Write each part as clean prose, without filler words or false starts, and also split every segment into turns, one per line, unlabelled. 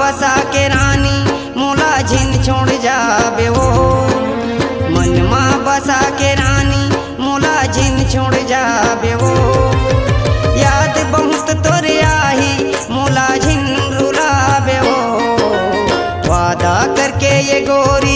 बसा के रानी मोला झिन छोड़ जाबे वो। मन में बसा के रानी मोला झिन छोड़ जाबे वो। याद बहुत तोरे आही मोला झिन रुलाबे वो। वादा करके ये गोरी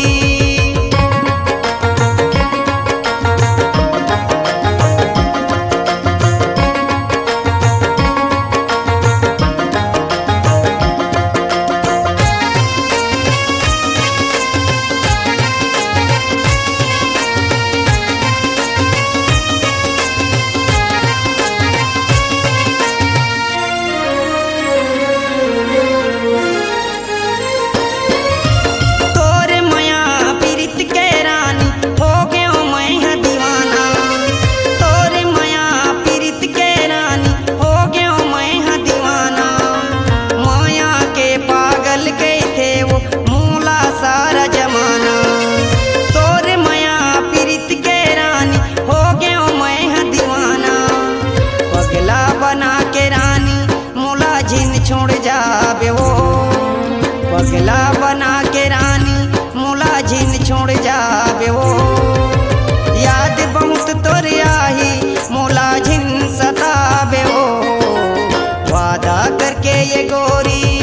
छोड़ जाबे वो। पगला बना के रानी मोला झिन छोड़ जाबे वो। याद बहुत तोरे आही मोला झिन सताबे वो। वादा करके ये गोरी